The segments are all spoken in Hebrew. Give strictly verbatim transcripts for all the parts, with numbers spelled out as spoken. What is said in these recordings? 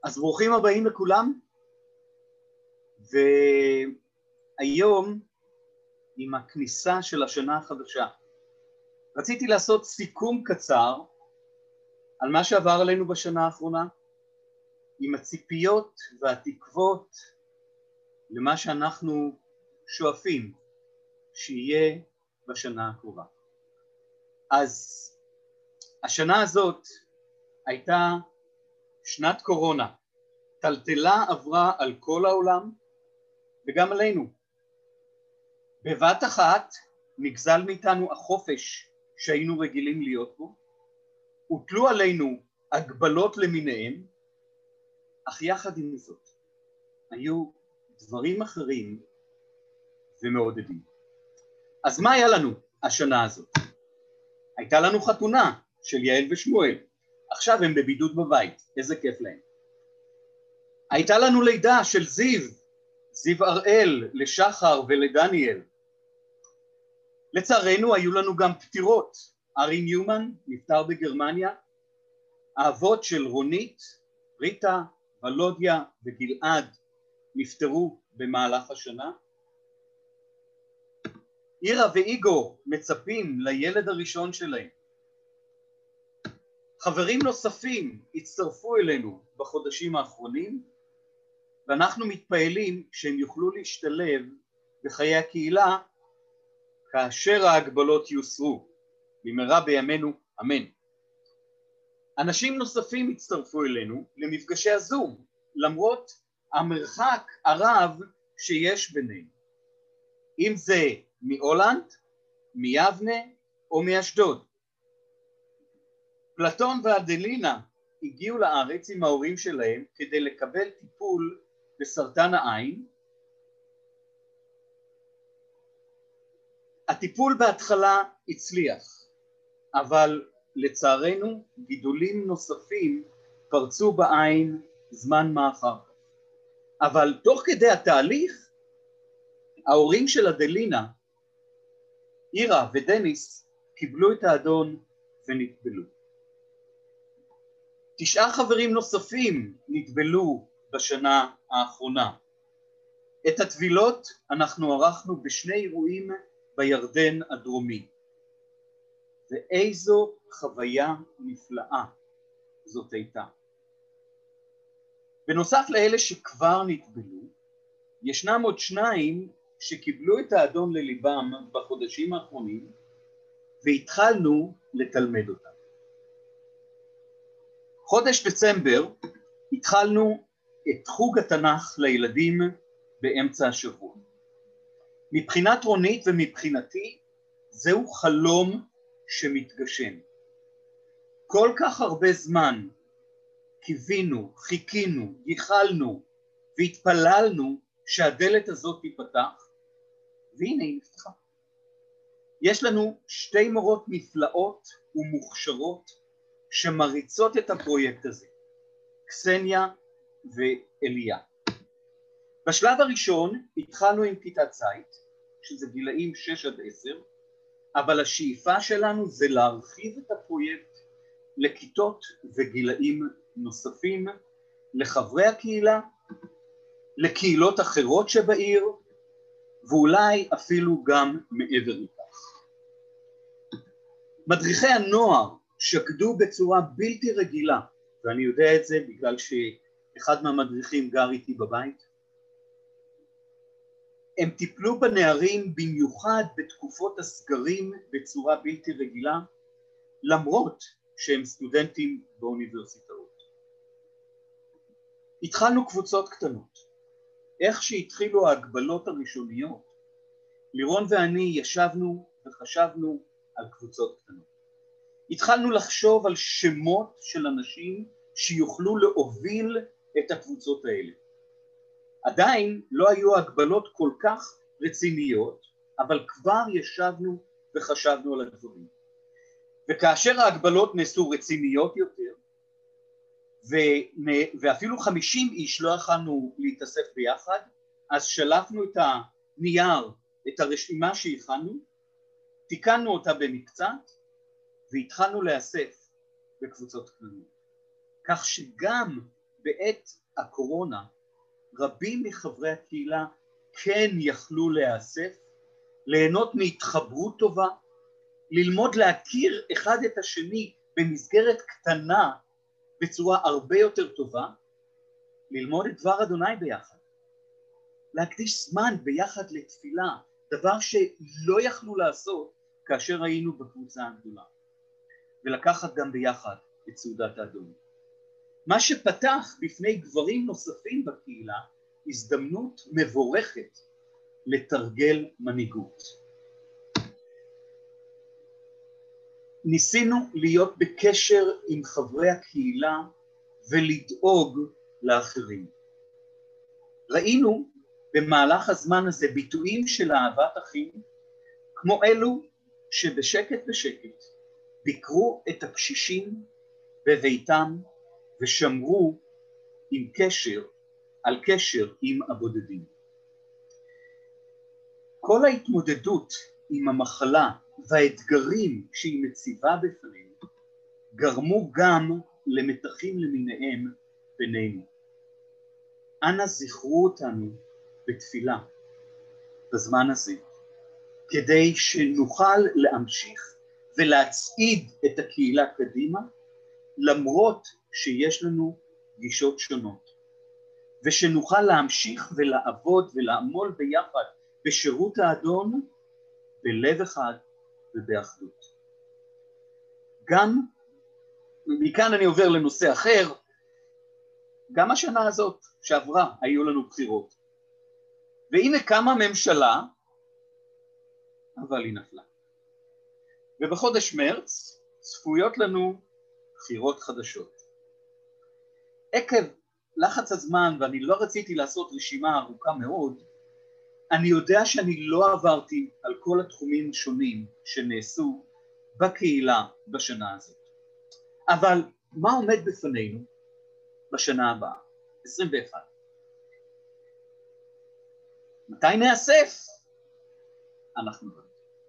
אז ברוכים הבאים לכולם, והיום עם הכניסה של השנה החדשה רציתי לעשות סיכום קצר על מה שעבר עלינו בשנה האחרונה, עם הציפיות והתקוות למה שאנחנו שואפים שיהיה בשנה הקרובה. אז השנה הזאת הייתה שנת קורונה, טלטלה עברה על כל העולם וגם עלינו. בבת אחת נגזל מאיתנו החופש שהיינו רגילים להיות בו, הוטלו עלינו הגבלות למיניהם, אך יחד עם זאת היו דברים אחרים ומעודדים. אז מה היה לנו השנה הזאת? הייתה לנו חתונה של יעל ושמואל, עכשיו הם בבידוד בבית, איזה כיף להם. הייתה לנו לידה של זיו, זיו הראל, לשחר ולדניאל. לצערנו היו לנו גם פטירות, ארי ניומן נפטר בגרמניה, האבות של רונית, ריטה, ולודיה וגלעד נפטרו במהלך השנה. אירה ואיגור מצפים לילד הראשון שלהם. חברים נוספים הצטרפו אלינו בחודשים האחרונים, ואנחנו מתפעלים שהם יוכלו להשתלב בחיי הקהילה כאשר ההגבלות יוסרו, במהרה בימינו אמן. אנשים נוספים הצטרפו אלינו למפגשי הזום, למרות המרחק הרב שיש ביניהם, אם זה מהולנד, מיבנה או מאשדוד. פלטון ואדלינה הגיעו לארץ עם ההורים שלהם כדי לקבל טיפול בסרטן העין. הטיפול בהתחלה הצליח, אבל לצערנו גידולים נוספים פרצו בעין זמן מה אחר כך. אבל תוך כדי התהליך ההורים של אדלינה, אירה ודניס, קיבלו את האדון ונטבלו. תשעה חברים נוספים נטבלו בשנה האחרונה. את הטבילות אנחנו ערכנו בשני אירועים בירדן הדרומי. ואיזו חוויה נפלאה זאת הייתה. בנוסף לאלה שכבר נטבלו, ישנם עוד שניים שקיבלו את האדון לליבם בחודשים האחרונים, והתחלנו לתלמד אותם. חודש דצמבר התחלנו את חוג התנ"ך לילדים באמצע השבוע. מבחינת רונית ומבחינתי זהו חלום שמתגשם. כל כך הרבה זמן קיווינו, חיכינו, ייחלנו והתפללנו שהדלת הזאת תיפתח, והנה היא נפתחה. יש לנו שתי מורות נפלאות ומוכשרות שמריצות את הפרויקט הזה, קסניה ואליה. בשלב הראשון התחלנו עם כיתת זית, שזה גילאים שש עד עשר, אבל השאיפה שלנו זה להרחיב את הפרויקט לכיתות וגילאים נוספים, לחברי הקהילה, לקהילות אחרות שבעיר, ואולי אפילו גם מעבר לכך. מדריכי הנוער שקדו בצורה בלתי רגילה, ואני יודע את זה בגלל שאחד מהמדריכים גר איתי בבית. הם טיפלו בנערים במיוחד בתקופות הסגרים בצורה בלתי רגילה, למרות שהם סטודנטים באוניברסיטאות. התחלנו קבוצות קטנות. איך שהתחילו ההגבלות הראשוניות, לירון ואני ישבנו וחשבנו על קבוצות קטנות. התחלנו לחשוב על שמות של אנשים שיוכלו להוביל את הקבוצות האלה. עדיין לא היו הגבלות כל כך רציניות, אבל כבר ישבנו וחשבנו על הדברים. וכאשר ההגבלות נעשו רציניות יותר, ואפילו חמישים איש לא יכלנו להתאסף ביחד, אז שלפנו את הנייר, את הרשימה שהכנו, תיקנו אותה במקצת, והתחלנו לאסף בקבוצות קטנות. כך שגם בעת הקורונה רבים מחברי הקהילה כן יכלו להיאסף, ליהנות מהתחברות טובה, ללמוד להכיר אחד את השני במסגרת קטנה בצורה הרבה יותר טובה, ללמוד את דבר אדוני ביחד, להקדיש זמן ביחד לתפילה, דבר שלא יכלו לעשות כאשר היינו בקבוצה הגדולה, ולקחת גם ביחד את סעודת האדון. מה שפתח בפני גברים נוספים בקהילה הזדמנות מבורכת לתרגל מנהיגות. ניסינו להיות בקשר עם חברי הקהילה ולדאוג לאחרים. ראינו במהלך הזמן הזה ביטויים של אהבת אחים, כמו אלו שבשקט בשקט ביקרו את הקשישים בביתם ושמרו עם קשר, על קשר עם הבודדים. כל ההתמודדות עם המחלה והאתגרים שהיא מציבה בפנינו גרמו גם למתחים למיניהם בינינו. אנא זכרו אותנו בתפילה בזמן הזה, כדי שנוכל להמשיך ולהצעיד את הקהילה קדימה, למרות שיש לנו גישות שונות, ושנוכל להמשיך ולעבוד ולעמול ביחד בשירות האדון בלב אחד ובאחדות. גם, מכאן אני עובר לנושא אחר, גם השנה הזאת שעברה היו לנו בחירות. והנה קמה ממשלה, אבל היא נפלה. ובחודש מרץ צפויות לנו בחירות חדשות. עקב לחץ הזמן, ואני לא רציתי לעשות רשימה ארוכה מאוד, אני יודע שאני לא עברתי על כל התחומים השונים שנעשו בקהילה בשנה הזאת. אבל מה עומד בפנינו בשנה הבאה, עשרים ואחת? מתי נאסף? אנחנו לא.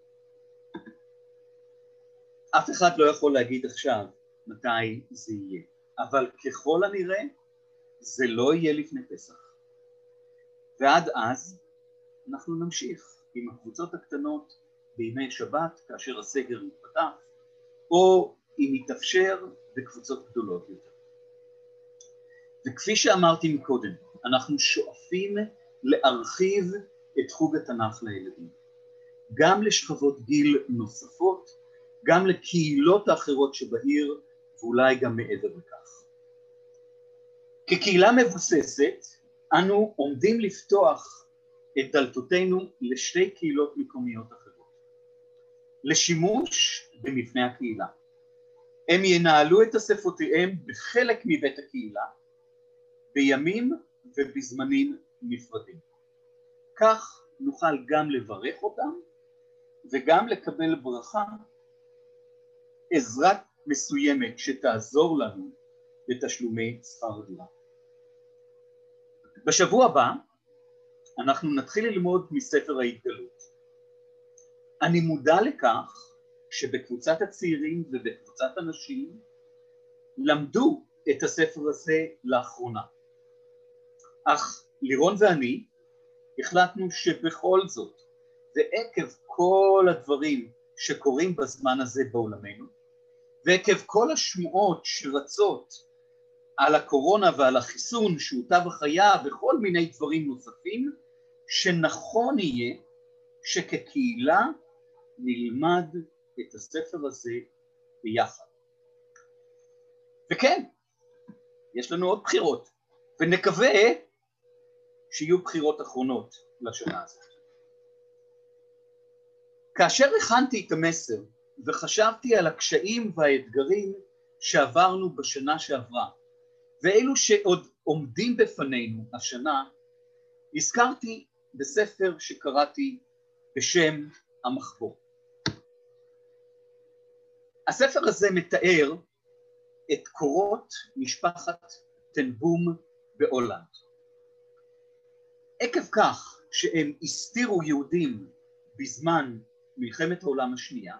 אף אחד לא יכול להגיד עכשיו מתי זה יהיה, אבל ככל הנראה זה לא יהיה לפני פסח. ועד אז אנחנו נמשיך עם הקבוצות הקטנות בימי שבת כאשר הסגר יתפתח, או אם יתאפשר בקבוצות גדולות יותר. וכפי שאמרתי מקודם, אנחנו שואפים להרחיב את חוג התנ"ך לילדים, גם לשכבות גיל נוספות, גם לקהילות האחרות שבעיר, ואולי גם מעבר לכך. כקהילה מבוססת, אנו עומדים לפתוח את דלתותינו לשתי קהילות מקומיות אחרות, לשימוש במבנה הקהילה. הם ינהלו את אספותיהם בחלק מבית הקהילה, בימים ובזמנים נפרדים. כך נוכל גם לברך אותם, וגם לקבל ברכה, עזרה מסוימת שתעזור לנו בתשלומי שכר דירה. בשבוע הבא אנחנו נתחיל ללמוד מספר ההתגלות. אני מודע לכך שבקבוצת הצעירים ובקבוצת הנשים למדו את הספר הזה לאחרונה. אך לירון ואני החלטנו שבכל זאת, ועקב כל הדברים שקורים בזמן הזה בעולמנו, ועקב כל השמועות שרצות על הקורונה ועל החיסון שהוא תו החיה וכל מיני דברים נוספים, שנכון יהיה שכקהילה נלמד את הספר הזה ביחד. וכן, יש לנו עוד בחירות, ונקווה שיהיו בחירות אחרונות לשנה הזאת. כאשר הכנתי את המסר וחשבתי על הקשיים והאתגרים שעברנו בשנה שעברה, ואלו שעוד עומדים בפנינו השנה, הזכרתי בספר שקראתי בשם המחבור. הספר הזה מתאר את קורות משפחת טנבום בהולנד. עקב כך שהם הסתירו יהודים בזמן מלחמת העולם השנייה,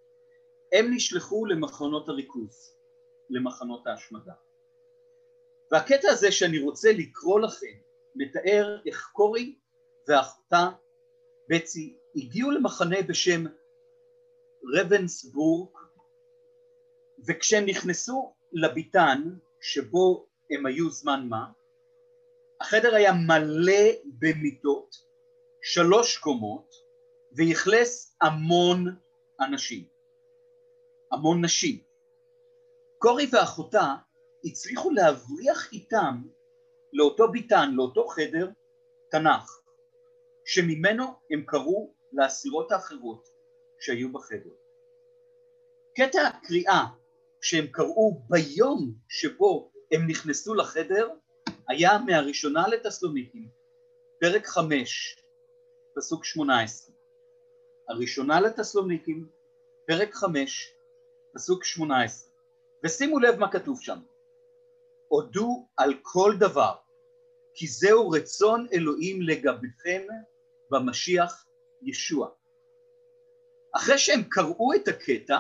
הם נשלחו למחנות הריכוז, למחנות ההשמדה. והקטע הזה שאני רוצה לקרוא לכם מתאר איך קורי ואחותה בצי הגיעו למחנה בשם רבנסבורג, וכשהם נכנסו לביתן שבו הם היו זמן מה, החדר היה מלא במיטות, שלוש קומות, ויחלס המון אנשים, המון נשים. קורי ואחותה הצליחו להבריח איתם לאותו ביתן, לאותו חדר, תנ"ך, שממנו הם קראו לאסירות האחרות שהיו בחדר. קטע הקריאה שהם קראו ביום שבו הם נכנסו לחדר היה מהראשונה לתסלוניקים, פרק חמש, פסוק שמונה עשרה. הראשונה לתסלוניקים, פרק חמש, פסוק שמונה עשרה. ושימו לב מה כתוב שם. הודו על כל דבר, כי זהו רצון אלוהים לגביכם במשיח ישוע. אחרי שהם קראו את הקטע,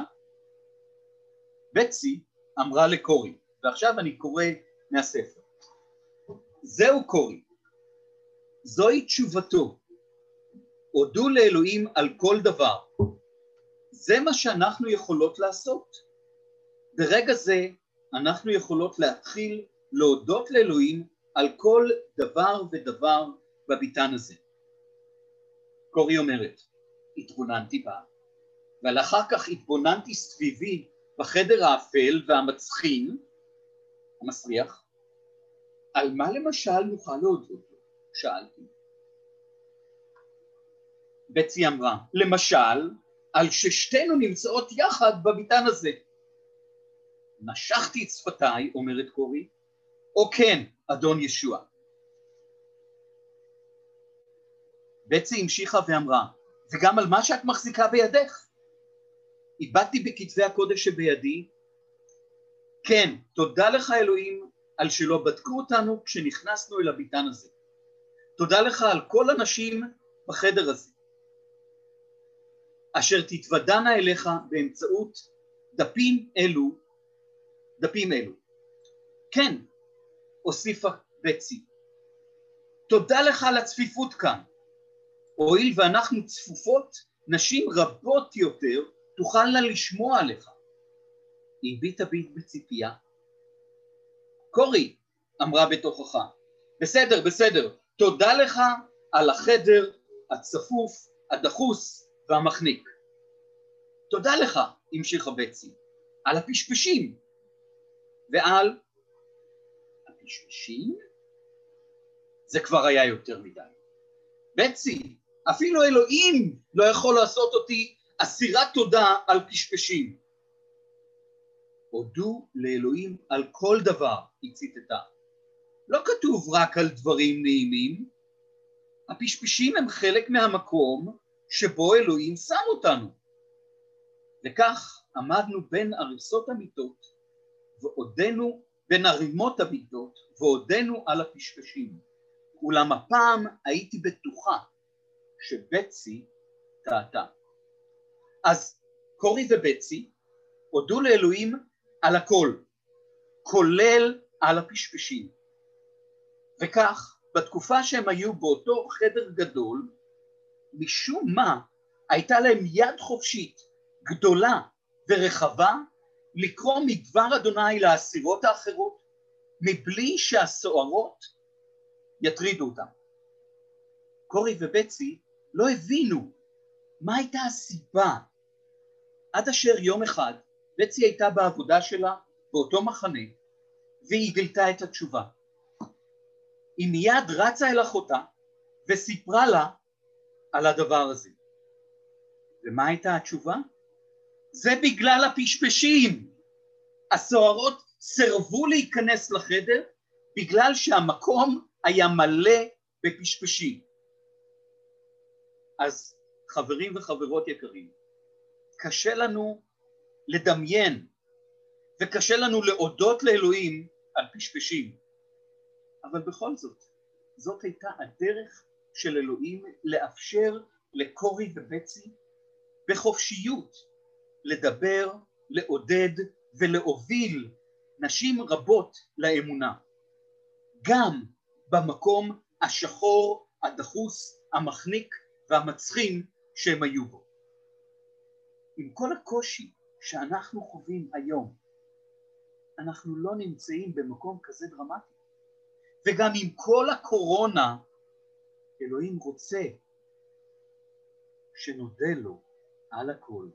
בצי אמרה לקורי, ועכשיו אני קורא מהספר. זהו קורי, זוהי תשובתו, הודו לאלוהים על כל דבר. זה מה שאנחנו יכולות לעשות. ברגע זה אנחנו יכולות להתחיל להודות לאלוהים על כל דבר ודבר בביתן הזה. קורי אומרת, התבוננתי בה, אבל אחר כך התבוננתי סביבי בחדר האפל והמצחין, המסריח, על מה למשל נוכל להודות לו? שאלתי. בצי אמרה, למשל, על ששתינו נמצאות יחד בביתן הזה. נשכתי את שפתיי, אומרת קורי, או כן, אדון ישוע. בצי המשיכה ואמרה, וגם על מה שאת מחזיקה בידך. איבדתי בכתבי הקודש שבידי, כן, תודה לך אלוהים על שלא בדקו אותנו כשנכנסנו אל הביתן הזה. תודה לך על כל הנשים בחדר הזה, אשר תתוודענה אליך באמצעות דפים אלו, דפים אלו. כן, הוסיפה בצי, תודה לך על הצפיפות כאן. הואיל ואנחנו צפופות, נשים רבות יותר תוכלנה לשמוע עליך. היא הביטה בי בציפייה. קורי, אמרה בתוכחה, בסדר, בסדר, תודה לך על החדר הצפוף, הדחוס והמחניק. תודה לך, המשיכה בצי, על הפשפשים. ועל הפשפשים? זה כבר היה יותר מדי. בצי, אפילו אלוהים לא יכול לעשות אותי אסירת תודה על פשפשים. הודו לאלוהים על כל דבר, היא ציטטה. לא כתוב רק על דברים נעימים. הפשפשים הם חלק מהמקום שבו אלוהים שם אותנו. וכך עמדנו בין עריסות המיטות, ועודנו בין ערימות המיטות, ועודנו על הפשפשים. אולם הפעם הייתי בטוחה שבצי טעתה. אז קורי ובצי הודו לאלוהים על הכל, כולל על הפשפשים. וכך, בתקופה שהם היו באותו חדר גדול, משום מה הייתה להם יד חופשית, גדולה ורחבה, לקרוא מדבר אדוני לאסירות האחרות, מבלי שהסוערות יטרידו אותם. קורי ובצי לא הבינו מה הייתה הסיבה, עד אשר יום אחד בצי הייתה בעבודה שלה באותו מחנה, והיא גילתה את התשובה. היא מיד רצה אל אחותה וסיפרה לה על הדבר הזה. ומה הייתה התשובה? זה בגלל הפשפשים. הסוהרות סרבו להיכנס לחדר בגלל שהמקום היה מלא בפשפשים. אז חברים וחברות יקרים, קשה לנו לדמיין וקשה לנו להודות לאלוהים על פשפשים. אבל בכל זאת, זאת הייתה הדרך של אלוהים לאפשר לקורי ובצי בחופשיות לדבר, לעודד ולהוביל נשים רבות לאמונה. גם במקום השחור, הדחוס, המחניק והמצחים שהם היו בו. עם כל הקושי שאנחנו חווים היום, אנחנו לא נמצאים במקום כזה דרמטי. וגם עם כל הקורונה, אלוהים רוצה שנודה לו על הכל,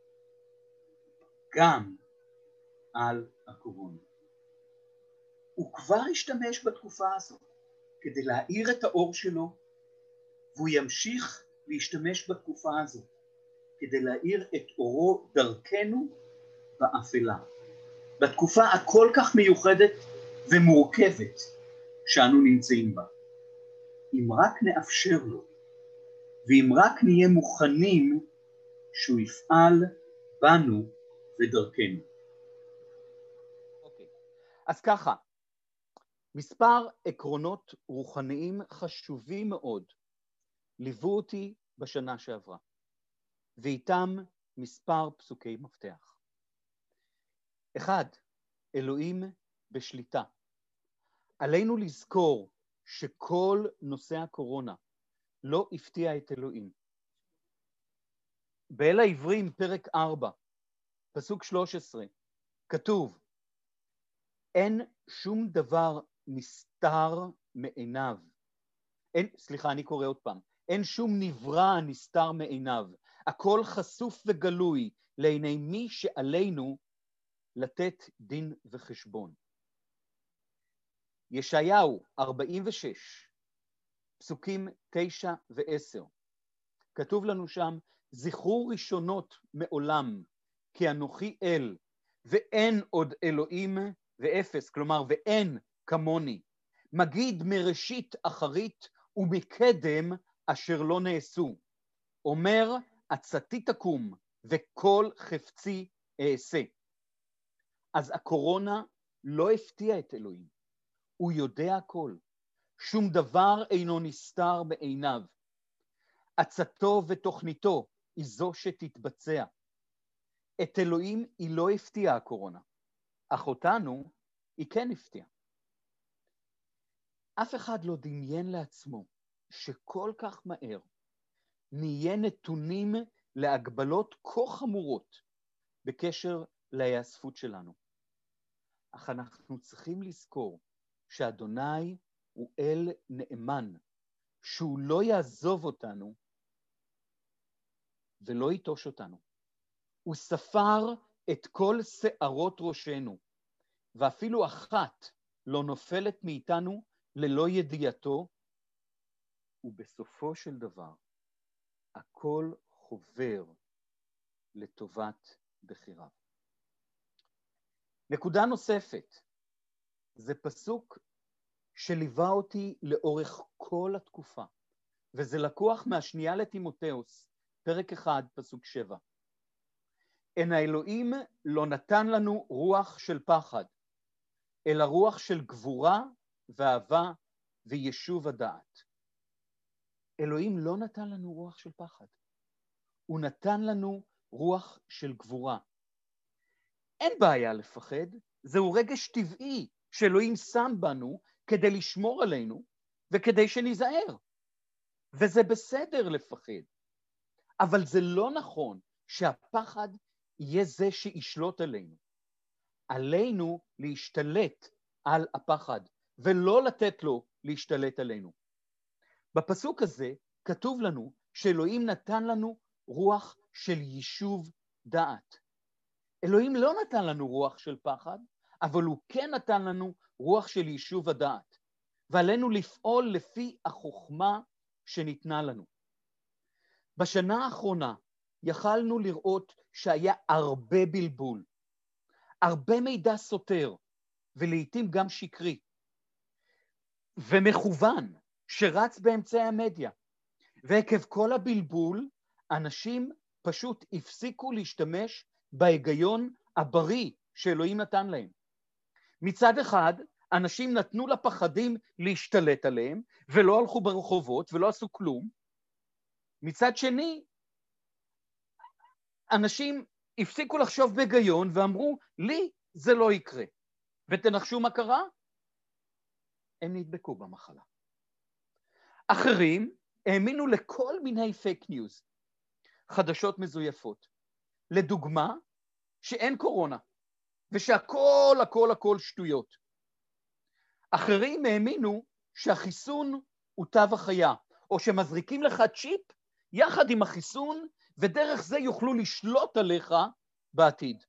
גם על הקורונה. הוא כבר השתמש בתקופה הזאת כדי להאיר את האור שלו, והוא ימשיך להשתמש בתקופה הזאת כדי להאיר את אורו דרכנו באפלה. בתקופה הכל כך מיוחדת ומורכבת שאנו נמצאים בה. אם רק נאפשר לו, ואם רק נהיה מוכנים שהוא יפעל בנו ודרכנו. אוקיי, אז ככה, מספר עקרונות רוחניים חשובים מאוד ליוו אותי בשנה שעברה, ואיתם מספר פסוקי מפתח. אחד, אלוהים בשליטה. עלינו לזכור שכל נושא הקורונה לא הפתיע את אלוהים. באל העברים פרק ארבע, פסוק שלוש עשרה, כתוב, אין שום דבר נסתר מעיניו. אין, סליחה, אני קורא עוד פעם. אין שום נברא נסתר מעיניו. הכל חשוף וגלוי לעיני מי שעלינו לתת דין וחשבון. ישעיהו ארבעים ושש, פסוקים תשע ועשר. כתוב לנו שם, זכרו ראשונות מעולם, כי אנוכי אל, ואין עוד אלוהים ואפס, כלומר, ואין כמוני. מגיד מראשית אחרית ומקדם אשר לא נעשו. אומר, עצתי תקום וכל חפצי אעשה. אז הקורונה לא הפתיע את אלוהים. הוא יודע הכל. שום דבר אינו נסתר בעיניו. עצתו ותוכניתו היא זו שתתבצע. את אלוהים היא לא הפתיעה הקורונה, אך אותנו היא כן הפתיעה. אף אחד לא דמיין לעצמו שכל כך מהר נהיה נתונים להגבלות כה חמורות בקשר להיאספות שלנו. אך אנחנו צריכים לזכור שאדוני הוא אל נאמן, שהוא לא יעזוב אותנו ולא יטוש אותנו. הוא ספר את כל שערות ראשנו, ואפילו אחת לא נופלת מאיתנו ללא ידיעתו, ובסופו של דבר הכל חובר לטובת בחיריו. נקודה נוספת, זה פסוק שליווה אותי לאורך כל התקופה, וזה לקוח מהשנייה לתימותאוס, פרק אחד, פסוק שבע. אין האלוהים לא נתן לנו רוח של פחד, אלא רוח של גבורה ואהבה וישוב הדעת. אלוהים לא נתן לנו רוח של פחד, הוא נתן לנו רוח של גבורה. אין בעיה לפחד, זהו רגש טבעי שאלוהים שם בנו כדי לשמור עלינו וכדי שניזהר. וזה בסדר לפחד, אבל זה לא נכון שהפחד יהיה זה שישלוט עלינו. עלינו להשתלט על הפחד, ולא לתת לו להשתלט עלינו. בפסוק הזה כתוב לנו שאלוהים נתן לנו רוח של יישוב דעת. אלוהים לא נתן לנו רוח של פחד, אבל הוא כן נתן לנו רוח של יישוב הדעת, ועלינו לפעול לפי החוכמה שניתנה לנו. בשנה האחרונה יכלנו לראות שהיה הרבה בלבול, הרבה מידע סותר, ולעיתים גם שקרי, ומכוון שרץ באמצעי המדיה. ועקב כל הבלבול, אנשים פשוט הפסיקו להשתמש בהיגיון הבריא שאלוהים נתן להם. מצד אחד, אנשים נתנו לפחדים להשתלט עליהם, ולא הלכו ברחובות ולא עשו כלום. מצד שני, אנשים הפסיקו לחשוב בהיגיון ואמרו, לי זה לא יקרה. ותנחשו מה קרה? הם נדבקו במחלה. אחרים האמינו לכל מיני פייק ניוז, חדשות מזויפות. לדוגמה, שאין קורונה, ושהכל הכל הכל שטויות. אחרים האמינו שהחיסון הוא תו החיה, או שמזריקים לך צ'יפ יחד עם החיסון, ודרך זה יוכלו לשלוט עליך בעתיד.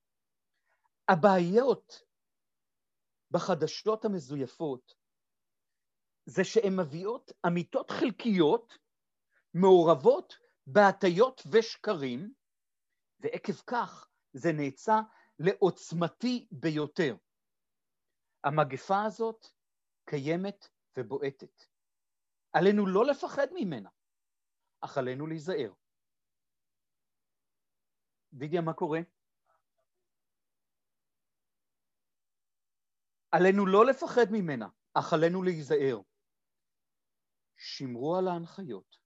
הבעיות בחדשות המזויפות זה שהן מביאות אמיתות חלקיות, מעורבות בהטיות ושקרים, ועקב כך זה נעשה לעוצמתי ביותר. המגפה הזאת קיימת ובועטת. עלינו לא לפחד ממנה, אך עלינו להיזהר. וידיה, מה קורה? עלינו לא לפחד ממנה, אך עלינו להיזהר. שמרו על ההנחיות.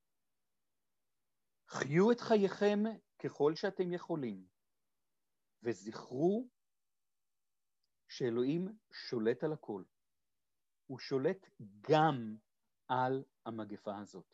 חיו את חייכם ככל שאתם יכולים, וזכרו שאלוהים שולט על הכל. הוא שולט גם על המגפה הזאת.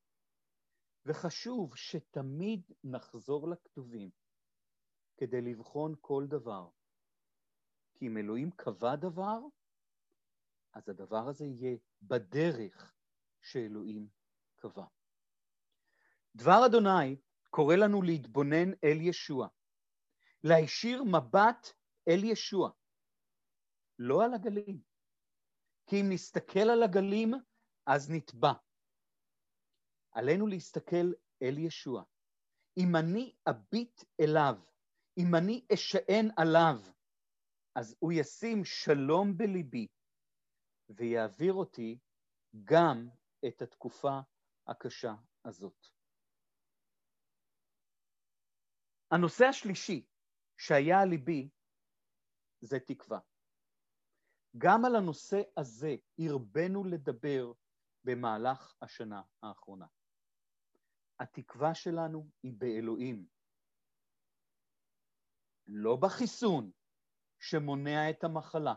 וחשוב שתמיד נחזור לכתובים כדי לבחון כל דבר. כי אם אלוהים קבע דבר, אז הדבר הזה יהיה בדרך שאלוהים קבע. דבר אדוני קורא לנו להתבונן אל ישוע, להישיר מבט אל ישוע, לא על הגלים. כי אם נסתכל על הגלים, אז נטבע. עלינו להסתכל אל ישוע. אם אני אביט אליו, אם אני אשען עליו, אז הוא ישים שלום בליבי, ויעביר אותי גם את התקופה הקשה הזאת. הנושא השלישי שהיה על ליבי זה תקווה. גם על הנושא הזה הרבנו לדבר במהלך השנה האחרונה. התקווה שלנו היא באלוהים. לא בחיסון שמונע את המחלה.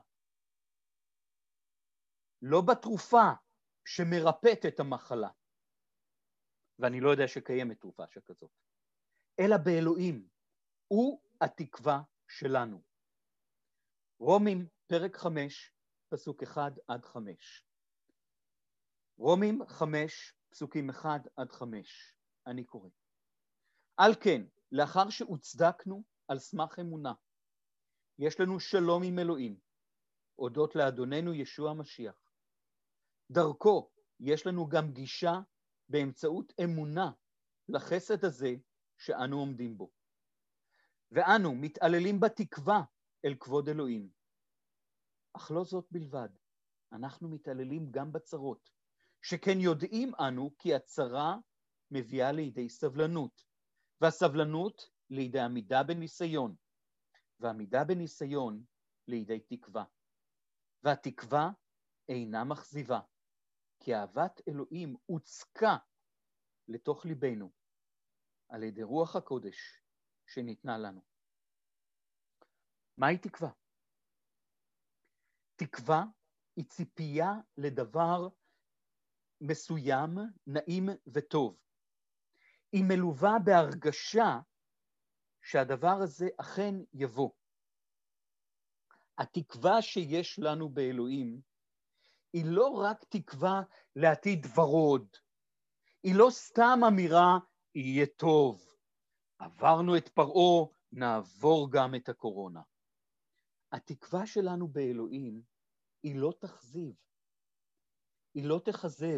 לא בתרופה שמרפאת את המחלה. ואני לא יודע שקיימת תרופה שכזאת. אלא באלוהים. הוא התקווה שלנו. רומים פרק חמש, פסוק אחד עד חמש. רומים חמש, פסוקים אחד עד חמש. אני קורא. על כן, לאחר שהוצדקנו על סמך אמונה, יש לנו שלום עם אלוהים, הודות לאדוננו ישוע המשיח. דרכו יש לנו גם גישה באמצעות אמונה לחסד הזה שאנו עומדים בו. ואנו מתעללים בתקווה אל כבוד אלוהים. אך לא זאת בלבד, אנחנו מתעללים גם בצרות, שכן יודעים אנו כי הצרה מביאה לידי סבלנות, והסבלנות לידי עמידה בניסיון, ועמידה בניסיון לידי תקווה. והתקווה אינה מכזיבה, כי אהבת אלוהים הוצקה לתוך ליבנו, על ידי רוח הקודש שניתנה לנו. מהי תקווה? תקווה היא ציפייה לדבר מסוים, נעים וטוב. היא מלווה בהרגשה שהדבר הזה אכן יבוא. התקווה שיש לנו באלוהים היא לא רק תקווה לעתיד ורוד. היא לא סתם אמירה, יהיה טוב. עברנו את פרעה, נעבור גם את הקורונה. התקווה שלנו באלוהים היא לא תחזיב. היא לא תחזב.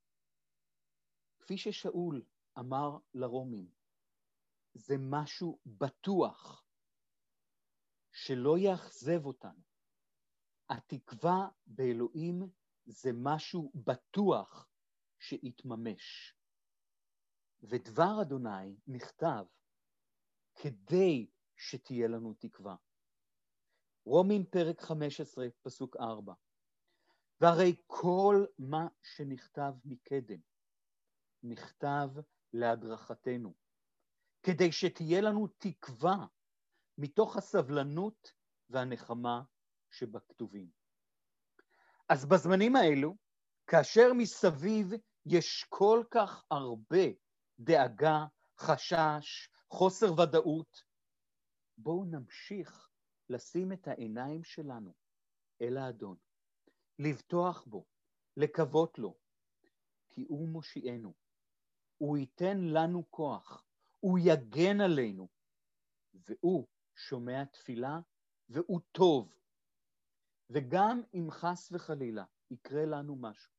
כפי ששאול אמר לרומים, זה משהו בטוח שלא יאכזב אותנו. התקווה באלוהים זה משהו בטוח שיתממש. ודבר אדוני נכתב כדי שתהיה לנו תקווה. רומים פרק חמש עשרה פסוק ארבע. והרי כל מה שנכתב מקדם נכתב להדרכתנו, כדי שתהיה לנו תקווה מתוך הסבלנות והנחמה שבכתובים. אז בזמנים האלו, כאשר מסביב יש כל כך הרבה דאגה, חשש, חוסר ודאות, בואו נמשיך לשים את העיניים שלנו אל האדון, לבטוח בו, לקוות לו, כי הוא מושיענו, הוא ייתן לנו כוח, הוא יגן עלינו, והוא שומע תפילה והוא טוב. וגם אם חס וחלילה יקרה לנו משהו,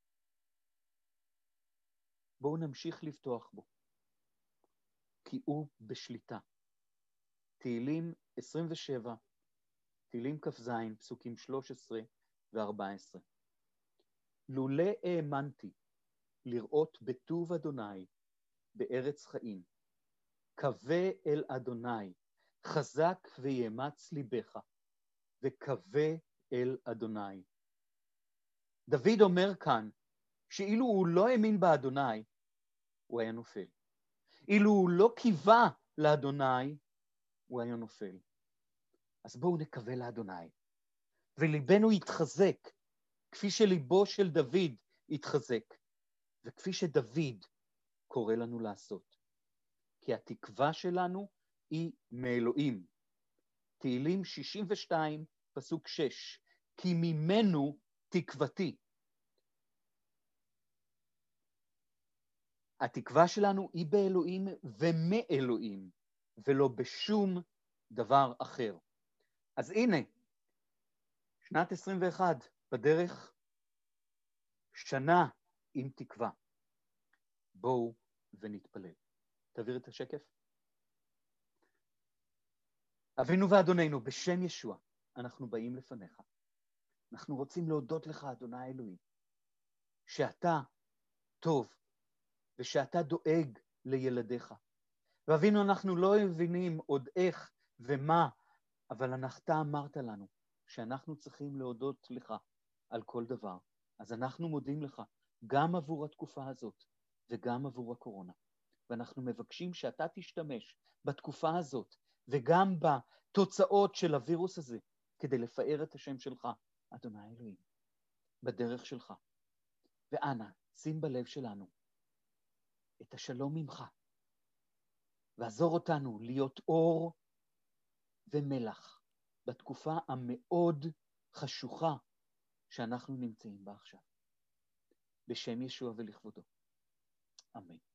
בואו נמשיך לפתוח בו, כי הוא בשליטה. תהילים עשרים ושבע, תהילים כ"ז, פסוקים שלוש עשרה ו-ארבע עשרה. לולא האמנתי לראות בטוב אדוני בארץ חיים, קווה אל אדוני, חזק ויאמץ ליבך, וקווה אל אדוני. דוד אומר כאן, שאילו הוא לא האמין באדוני, הוא היה נופל. אילו הוא לא קיווה לאדוני, הוא היה נופל. אז בואו נקווה לאדוני, וליבנו יתחזק, כפי שליבו של דוד יתחזק, וכפי שדוד קורא לנו לעשות. כי התקווה שלנו היא מאלוהים. תהילים שישים ושתיים, פסוק שש, כי ממנו תקוותי. התקווה שלנו היא באלוהים ומאלוהים, ולא בשום דבר אחר. אז הנה, שנת עשרים ואחת בדרך, שנה עם תקווה. בואו ונתפלל. תעביר את השקף. אבינו ואדוננו, בשם ישוע, אנחנו באים לפניך. אנחנו רוצים להודות לך, אדוני אלוהים, שאתה טוב, ושאתה דואג לילדיך. ואבינו, אנחנו לא מבינים עוד איך ומה, אבל אתה אמרת לנו שאנחנו צריכים להודות לך על כל דבר. אז אנחנו מודים לך גם עבור התקופה הזאת וגם עבור הקורונה. ואנחנו מבקשים שאתה תשתמש בתקופה הזאת וגם בתוצאות של הווירוס הזה כדי לפאר את השם שלך, אדוני אלוהים, בדרך שלך. ואנא, שים בלב שלנו את השלום ממך, ועזור אותנו להיות אור ומלח בתקופה המאוד חשוכה שאנחנו נמצאים בה עכשיו. בשם ישוע ולכבודו. אמן.